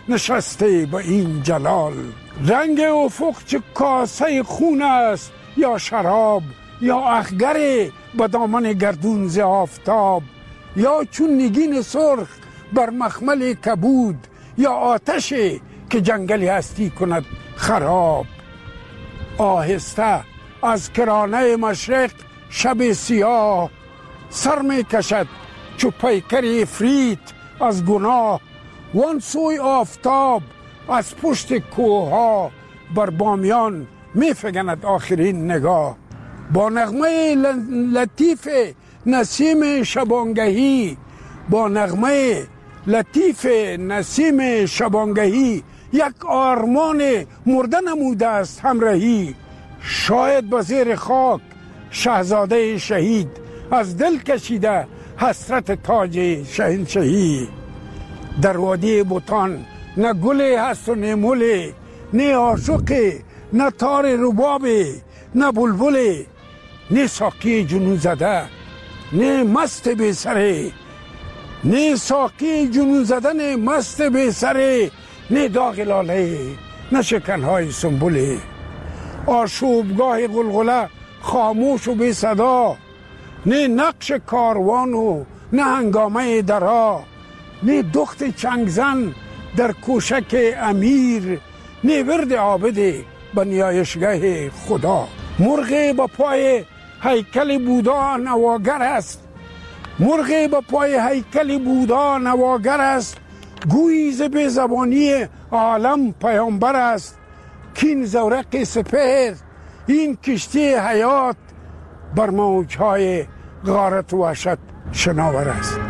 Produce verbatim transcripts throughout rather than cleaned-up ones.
نشسته با این جلال. رنگ افق چه کاسه خون است، یا شراب یا اخگر با دامن گردون ز آفتاب، یا چون نگین سرخ بر مخمل کبود، یا آتش که جنگلی هستی کند خراب. آهسته از کرانه مشرق شب سیاه، سر می کشد چو پیکر افریت از گناه. وان سوی آفتاب از پشت کوها، بر بامیان می فگند آخرین نگاه. با نغمه لطیف نسیم شبانگهی، با نغمه لطیف نسیم شبانگهی، یک آرمان مرده نموده است همراهی. شاید به زیر خاک شاهزاده شهید، از دل کشیده حسرت تاج شاهنشهی. در وادی بوتان نه گلی هست و نه مولی، نه عاشقی نه تار ربابی، نه بلبلی، نه ساقی جنون زده نه مست بی سره، نه ساقی جنون زده نه مست بی سره، نه داغ لاله نه شکنهای سنبولی. آشوبگاه غلغله خاموش و بی صدا، نه نقش کاروان و نه هنگامه درا، نه دخت چنگزن در کوشک امیر، نه ورد عابد به نیایشگاه خدا. مرغ با پای هیکل بودا نواگر است، مرغ با پای هیکل بودا نواگر است. گویی ز بی زبانی عالم پیامبر است، کین زورق سپهر این کشتی حیات، بر موجهای غارت و وحشت شناور است.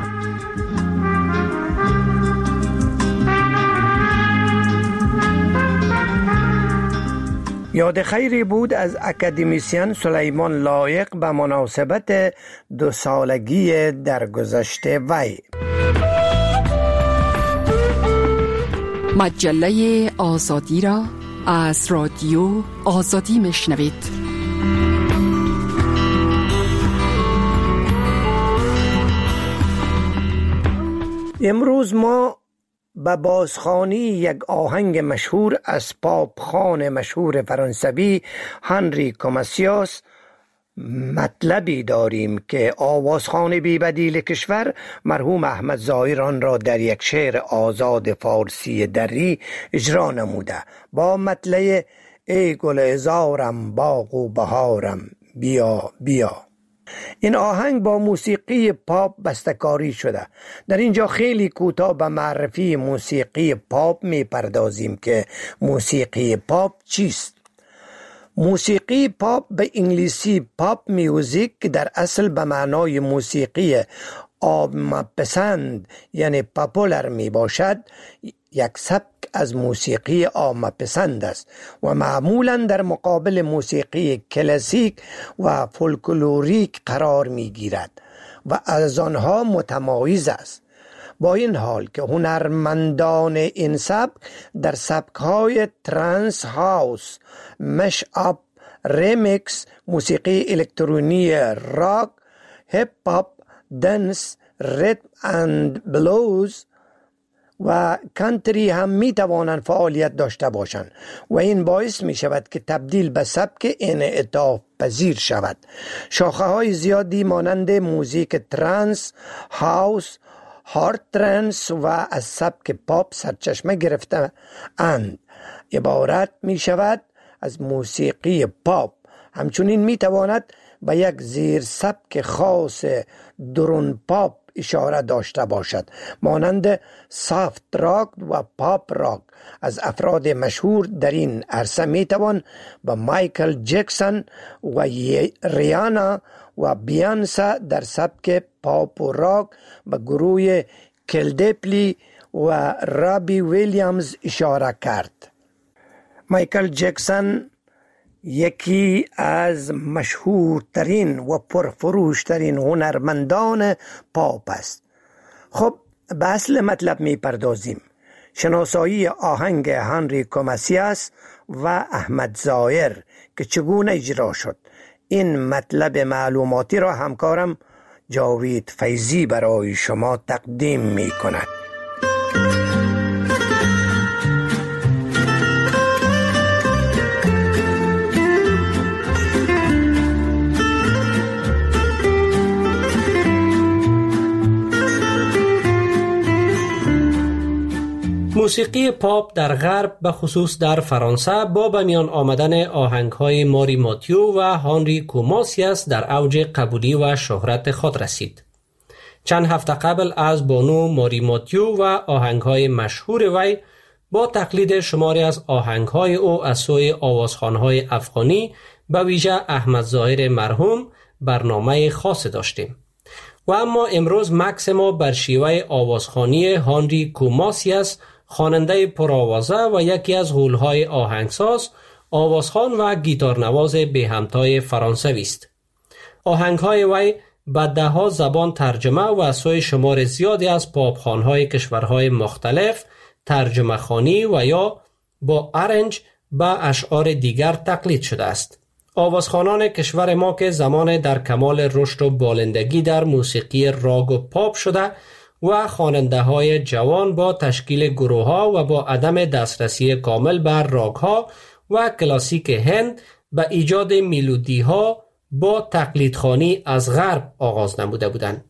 یاد خیری بود از اکادمیسین سلیمان لایق به مناسبت دو سالگی درگذشت وی. مجله آزادی را از رادیو آزادی میشنوید. امروز ما به بازخوانی یک آهنگ مشهور از پاپ خان مشهور فرانسوی هنری کوماسیاس مطلبی داریم که آوازخوان بی بدیل کشور مرحوم احمد ظاهر آن را در یک شعر آزاد فارسی دری اجرا نموده با مطلع ای گل عذارم باغ و بهارم بیا بیا. این آهنگ با موسیقی پاپ بسته‌کاری شده. در اینجا خیلی کوتاه به معرفی موسیقی پاپ می پردازیم که موسیقی پاپ چیست. موسیقی پاپ به انگلیسی پاپ میوزیک که در اصل به معنای موسیقی عامه‌پسند یعنی پاپولر می باشد، یک سبک از موسیقی عامه‌پسند است و معمولا در مقابل موسیقی کلاسیک و فولکلوریک قرار می گیرد و از آنها متمایز است. با این حال که هنرمندان این سبک در سبک‌های ترانس هاوس، مش اپ، ریمیکس، موسیقی الکترونی راک، هیپ هاپ، دنس، ریتم اند بلوز و کانتری هم می توانند فعالیت داشته باشند و این باعث می شود که تبدیل به سبک انعطاف پذیر شود. شاخه های زیادی مانند موزیک ترانس، هاوس، هارد ترانس و از سبک پاپ سرچشمه گرفته اند. عبارت می شود از موسیقی پاپ. همچنین می تواند به یک زیر سبک خاص درون پاپ اشاره داشته باشد مانند سافت راک و پاپ راک. از افراد مشهور در این عرصه می توان به مایکل جکسون و ریانا و بیانسا در سبک پاپ و راک، به گروه کلدپلی و رابی ویلیامز اشاره کرد. مایکل جکسون یکی از مشهورترین و پرفروشترین هنرمندان پاپ است. خب به اصل مطلب می پردازیم. شناسایی آهنگ هنری کوماسیاس و احمد ظاهر که چگونه اجرا شد. این مطلب معلوماتی را همکارم جاوید فیضی برای شما تقدیم می کند. موسیقی پاپ در غرب به خصوص در فرانسه با به میان آمدن آهنگ‌های ماری ماتیو و هانری کوماسیاس در اوج قبولی و شهرت خود رسید. چند هفته قبل از بانو ماری ماتیو و آهنگ‌های مشهور وی با تقلید شماری از آهنگ‌های او از سوی آوازخوان‌های افغانی به ویژه احمد ظاهر مرحوم برنامه خاص داشتیم. و اما امروز مکس ما بر شیوه آوازخوانی هانری کوماسیاس، خواننده پرآوازه و یکی از غول‌های آهنگساز، آوازخوان و گیتارنواز به همتای فرانسوی است. آهنگ‌های وی به ده‌ها زبان ترجمه و از سوی شمار زیادی از پاپخوان‌های کشورهای مختلف ترجمه خوانی و یا با ارنج به اشعار دیگر تقلید شده است. آوازخوانان کشور ما که زمان در کمال رشد و بالندگی در موسیقی راگ و پاپ شده و خواننده های جوان با تشکیل گروه ها و با عدم دسترسی کامل بر راگ ها و کلاسیک هند به ایجاد میلودی ها با تقلیدخوانی از غرب آغاز نموده بودند.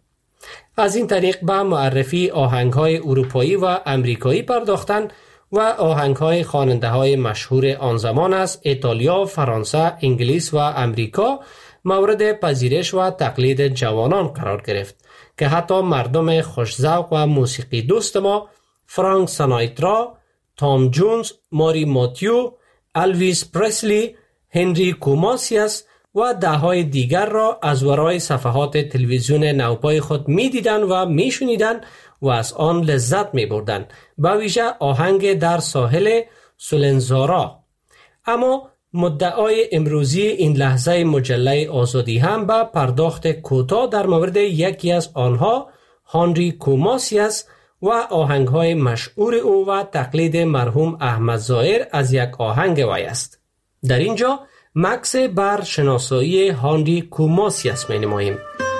از این طریق به معرفی آهنگ های اروپایی و امریکایی پرداختند و آهنگ های خواننده های مشهور آن زمان از ایتالیا، فرانسه، انگلیس و امریکا مورد پذیرش و تقلید جوانان قرار گرفت که حتی مردم خوش‌ذوق و موسیقی دوست ما فرانک سیناترا، تام جونز، ماری ماتیو، الویس پرسلی، هنری کوماسیاس و ده‌های دیگر را از ورای صفحات تلویزیون نوپای خود می‌دیدند و می‌شنیدند و از آن لذت می‌بردند، به ویژه آهنگ در ساحل سولنزارا. اما مدعای امروزی این لحظه مجله آزادی هم به پرداخت کوتاه در مورد یکی از آنها، هانری کوماسیاس و آهنگ‌های مشهور او و تقلید مرحوم احمد ظاهر از یک آهنگ وی است. در اینجا مکس بر شناسایی هانری کوماسیاس می‌نماییم.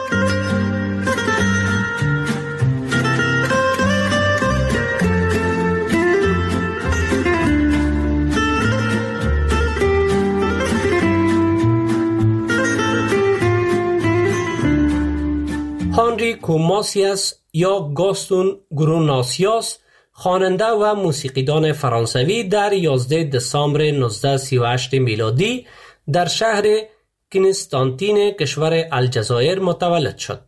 هانری کوماسیاس یا گاستون گروناسیاس، خواننده و موسیقیدان فرانسوی، در یازده دسامبر نوزده سی و هشت میلادی در شهر کنستانتین کشور الجزایر متولد شد.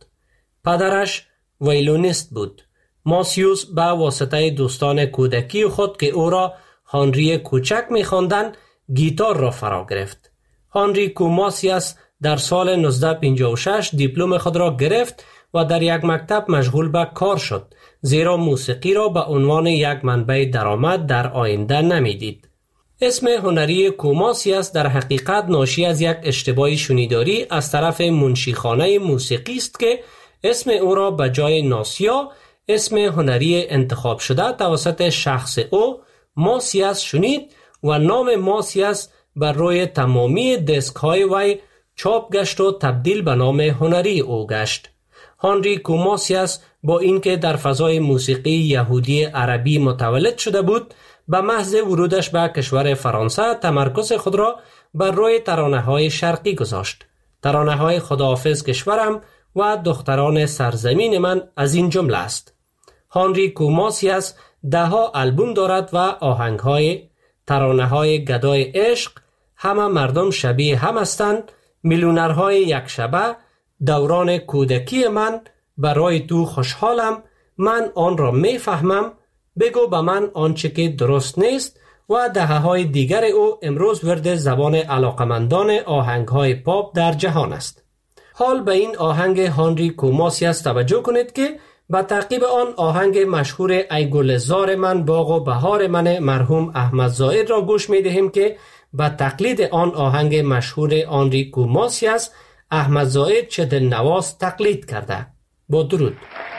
پدرش ویولونیست بود. ماسیوس به واسطه دوستان کودکی خود که او را هانری کوچک می‌خواندند، گیتار را فرا گرفت. هانری کوماسیاس در سال نوزده پنجاه و شش دیپلم خود را گرفت و در یک مکتب مشغول به کار شد، زیرا موسیقی را به عنوان یک منبع درآمد در آینده نمیدید. اسم هنری کوماسیاس در حقیقت ناشی از یک اشتباه شنیداری از طرف منشیخانه موسیقی است که اسم او را به جای ناسیا، اسم هنری انتخاب شده توسط شخص او، ماسیاس شنید و نام ماسیاس بر روی تمامی دسک های وی چاپ گشت و تبدیل به نام هنری او گشت. هانری کوماسیاس با اینکه در فضای موسیقی یهودی عربی متولد شده بود، به محض ورودش به کشور فرانسه تمرکز خود را بر روی ترانه‌های شرقی گذاشت. ترانه‌های خداحافظ کشورم و دختران سرزمین من از این جمله است. هانری کوماسیاس ده‌ها آلبوم دارد و آهنگ‌های ترانه‌های گدای عشق، همه مردم شبیه هم هستند، میلیونرهای یک شبه، دوران کودکی من، برای تو خوشحالم، من آن را میفهمم، بگو به من آنچه که درست نیست و دهه‌های دیگر او امروز ورد زبان علاقمندان آهنگ‌های پاپ در جهان است. حال به این آهنگ هانری کوماسیاس توجه کنید که به تعقیب آن آهنگ مشهور ای گلزار من باغ و بهار من مرحوم احمد ظاهر را گوش می‌دهیم که به تقلید آن آهنگ مشهور هانری کوماسیاس احمد ظاهر چه دلنواز تقلید کرده. با درود.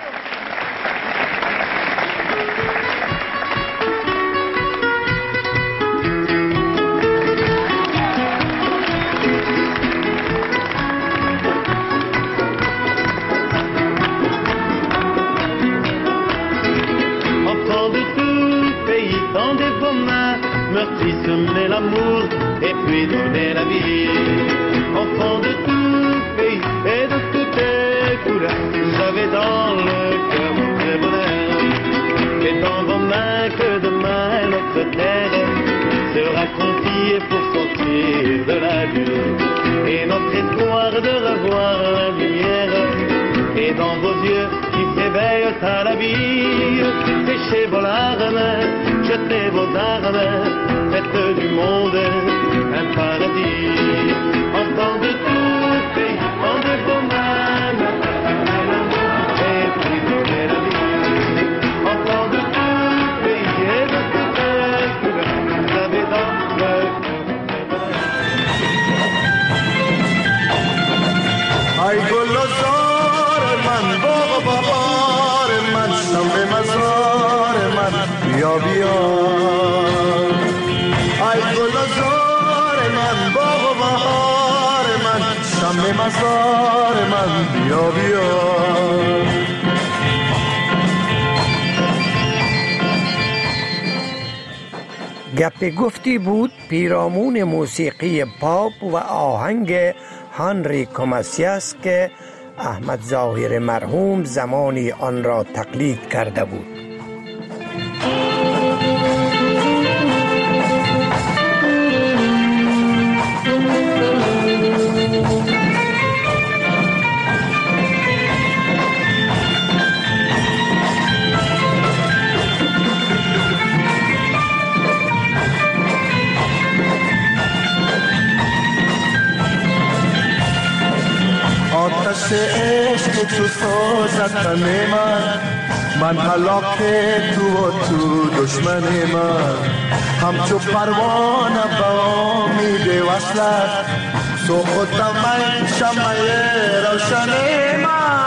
Semer l'amour et puis donner la vie. Enfant de tout pays et de toutes les couleurs, j'avais dans le cœur mon vrai bonheur. Et dans vos mains que de notre terre sera confiée pour sortir de la bulle. Et notre espoir de revoir la lumière est dans vos yeux qui s'éveillent à la vie. Séchez vos larmes, jetez vos armes, faites du monde un paradis. Enfants de tout pays, en de vos mains, et prisonnez la vie. Enfants de tout pays et de tout peuple, vous avez dans le ay gulozar man baba bahar man sham mazar man biya biya ay gulozar man baba bahar man sham mazar man biya biya گپ گفتی بود پیرامون موسیقی پاپ و آهنگ هانری کوماسیاس که احمد ظاهر مرحوم زمانی آن را تقلید کرده بود. آتش عشق تو سازد تن من من هلاک تو و تو دشمن من همچو پروانه به امید وصلت سوختم من شمع روشن من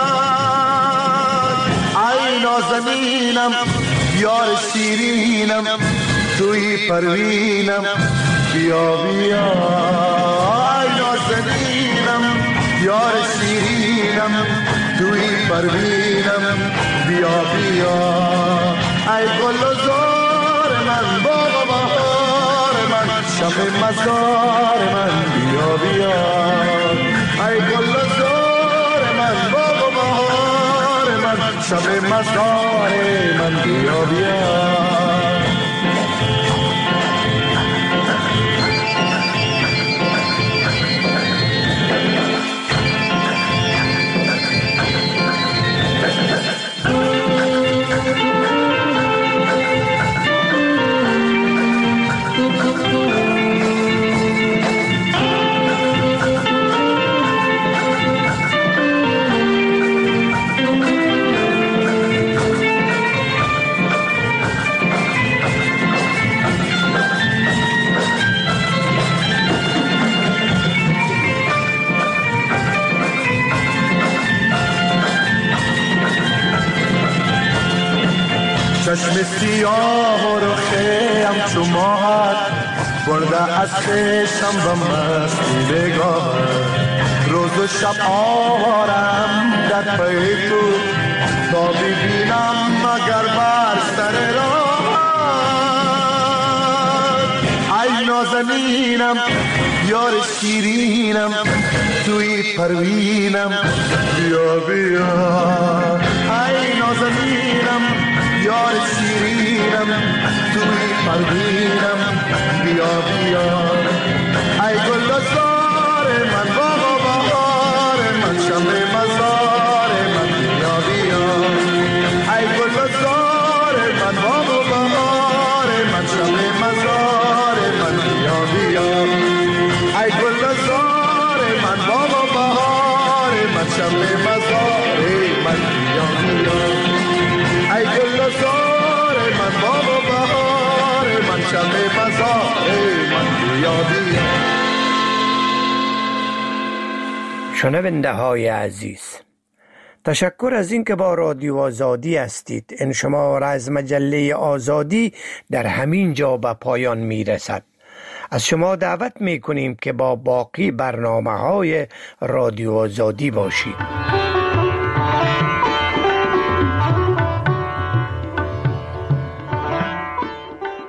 ای نازنینم یار شیرینم توی پروینم بیا بیا ای نازنینم یار شیرینم توی پروینم بیا بیا ای گل و زار من باغ بهار من شب مزار من بیا بیا ای گل و زار من باغ بهار من شب مزار من بیا بیا چشم سیاه و رخه همچو ماهت برده از خشم و مستی نگاهت روز و شب آوارم در پی تو تا ببینم مگر بر سر راهت ای نازنینم یار شیرینم توی پروینم بیا بیا ای نازنینم یار شیرینم توی پروینم بیا بیا ای گل زار من باغ و بهار من شمع مزار من بیا بیا ای گل زار من باغ و بهار من شمع مزار من بیا بیا ای گل زار من باغ و بهار من شمع مزار من بیا بیا ای گل زار من باغ و بهار من شب مزار من بیا بیا. شنونده های عزیز، تشکر از اینکه با رادیو آزادی هستید. این شماره از مجله آزادی در همین جا به پایان می رسد. از شما دعوت می کنیم که با باقی برنامه های رادیو آزادی باشید.